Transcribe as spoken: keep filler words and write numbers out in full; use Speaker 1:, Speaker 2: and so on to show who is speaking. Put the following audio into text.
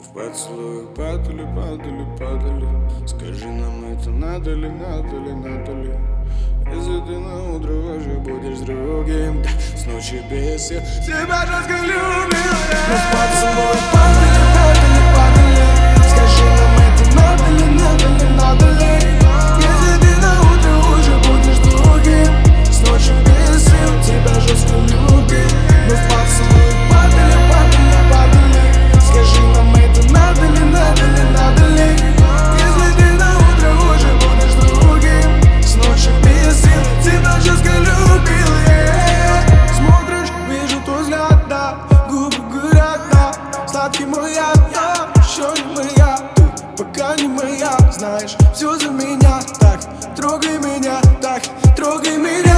Speaker 1: В поцелуях падали, падали, падали. Скажи, нам это надо ли, надо ли, надо ли? Если ты на утро уже будешь с другим, да, с ночи без сил тебя жестко любил я.
Speaker 2: Мы в поцелуях падали, падали, падали. Скажи, нам это надо ли, надо ли, надо ли? Если ты на утро уже будешь с другим, с ночи без сил тебя жестко любил. Мы в поцелуях падали, падали, падали. Скажи, нам это надо ли, надо ли, надо ли? Если ты на утро уже будешь с другим, с ночи без сил тебя жестко любил я. Смотришь, вижу твой взгляд, да, губы горят, да. Сладкий мой яд, да, еще не моя, ты пока не моя. Знаешь, все за меня, так трогай меня, так трогай меня.